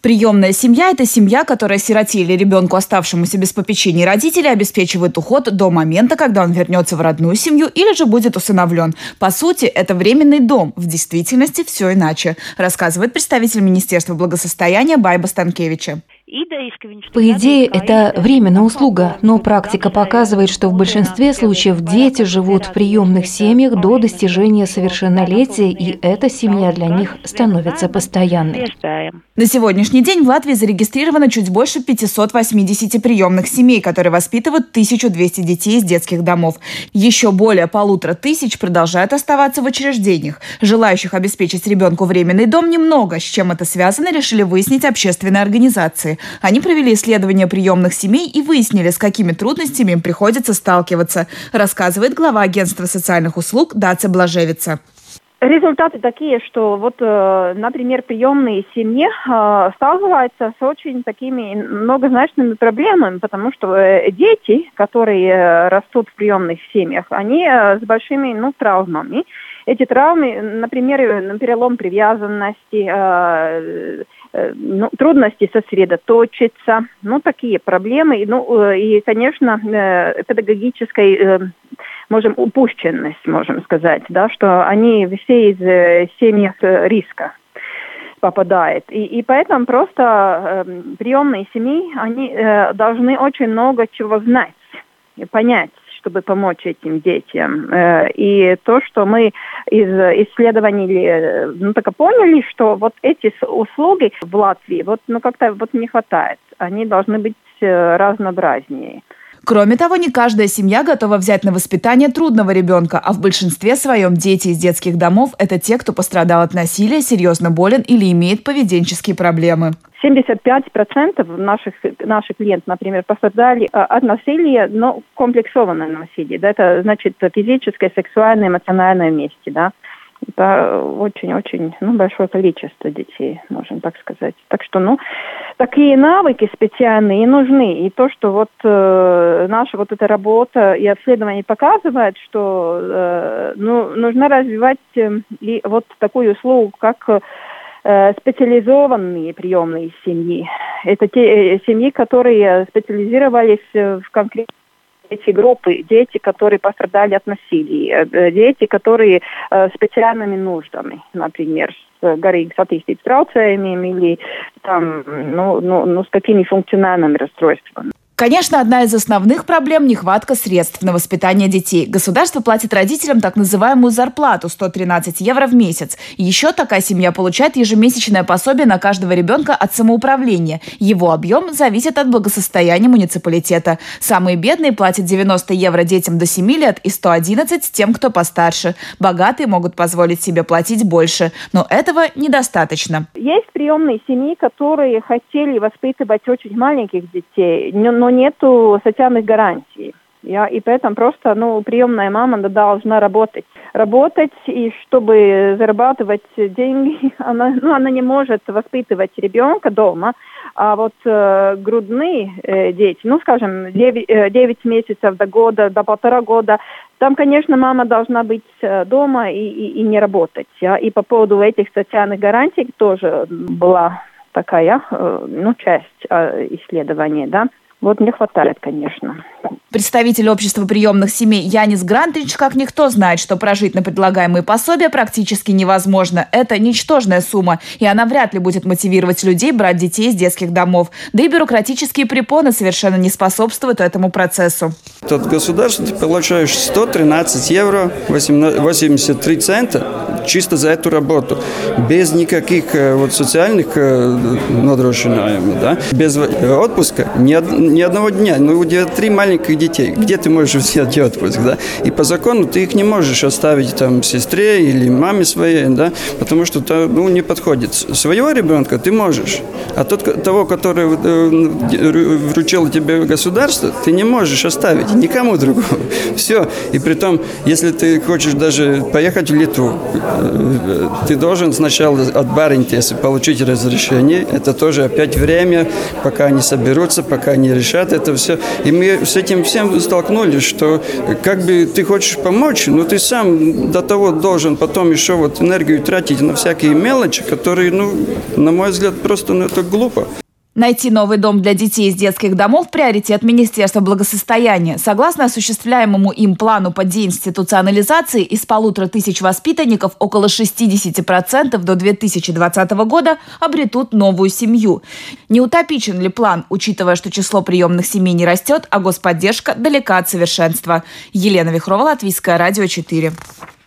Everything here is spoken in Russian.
Приемная семья – это семья, которая сироте или ребенку, оставшемуся без попечения родителей, обеспечивает уход до момента, когда он вернется в родную семью или же будет усыновлен. По сути, это временный дом. В действительности все иначе, рассказывает представитель Министерства благосостояния Байба Станкевича. По идее, это временная услуга, но практика показывает, что в большинстве случаев дети живут в приемных семьях до достижения совершеннолетия, и эта семья для них становится постоянной. На сегодняшний день в Латвии зарегистрировано чуть больше 580 приемных семей, которые воспитывают 1200 детей из детских домов. Еще более 1500 продолжают оставаться в учреждениях. Желающих обеспечить ребенку временный дом немного. С чем это связано, решили выяснить общественные организации. Они провели исследование приемных семей и выяснили, с какими трудностями им приходится сталкиваться, рассказывает глава агентства социальных услуг Даце Блажевица. Результаты такие, что вот, например, приемные семьи сталкиваются с очень такими многозначными проблемами, потому что дети, которые растут в приемных семьях, они с большими травмами. Эти травмы, например, перелом привязанности, трудности сосредоточиться, такие проблемы, и, конечно, педагогической, упущенность, можем сказать, да, что они все из семей риска попадают. И поэтому просто приемные семьи, они должны очень много чего знать и понять, чтобы помочь этим детям. И то, что мы из исследований поняли, что вот эти услуги в Латвии как-то не хватает. Они должны быть разнообразнее. Кроме того, не каждая семья готова взять на воспитание трудного ребенка, а в большинстве своем дети из детских домов – это те, кто пострадал от насилия, серьезно болен или имеет поведенческие проблемы. 75% наших клиентов, например, пострадали от насилия, но комплексованное насилие. Да, это значит физическое, сексуальное, эмоциональное вместе. Да. Это очень-очень большое количество детей, можем так сказать. Так что, такие навыки специальные нужны. И то, что наша эта работа и обследование показывает, что нужно развивать и такую услугу, как специализованные приемные семьи. Это те семьи, которые специализировались в конкретные группы. Дети, которые пострадали от насилия. Дети, которые с специальными нуждами, например, с garīgas attīstības traucējumiem или с какими функциональными расстройствами. Конечно, одна из основных проблем – нехватка средств на воспитание детей. Государство платит родителям так называемую зарплату – 113 евро в месяц. Еще такая семья получает ежемесячное пособие на каждого ребенка от самоуправления. Его объем зависит от благосостояния муниципалитета. Самые бедные платят 90 евро детям до 7 лет и 111 тем, кто постарше. Богатые могут позволить себе платить больше. Но этого недостаточно. Есть приемные семьи, которые хотели воспитывать очень маленьких детей, но нету социальных гарантий. И поэтому просто приемная мама должна работать. И чтобы зарабатывать деньги, она не может воспитывать ребенка дома. А грудные дети, 9 месяцев до года, до 1,5 года, там, конечно, мама должна быть дома и не работать. И по поводу этих социальных гарантий тоже была такая часть исследования, да. Не хватает, конечно. Представитель общества приемных семей Янис Грантрич как никто знает, что прожить на предлагаемые пособия практически невозможно. Это ничтожная сумма, и она вряд ли будет мотивировать людей брать детей из детских домов. Да и бюрократические препоны совершенно не способствуют этому процессу. От государства ты получаешь 113 евро 83 цента чисто за эту работу. Без никаких социальных надрушений, да? Без отпуска, ни одного дня. У тебя 3 маленьких детей. Где ты можешь взять отпуск, да? И по закону ты их не можешь оставить сестре или маме своей, да? Потому что не подходит. Своего ребенка ты можешь. А того, который вручил тебе государство, ты не можешь оставить никому другому. Все. И притом, если ты хочешь даже поехать в Литву, ты должен сначала от баринтеса получить разрешение. Это тоже опять время, пока они соберутся, пока они решать это все. И мы с этим всем столкнулись, что как бы ты хочешь помочь, но ты сам до того должен потом еще вот энергию тратить на всякие мелочи, которые, на мой взгляд, просто это глупо. Найти новый дом для детей из детских домов – приоритет Министерства благосостояния. Согласно осуществляемому им плану по деинституционализации, из 1500 воспитанников около 60% до 2020 года обретут новую семью. Не утопичен ли план, учитывая, что число приемных семей не растет, а господдержка далека от совершенства? Елена Вихрова, Латвийское радио 4.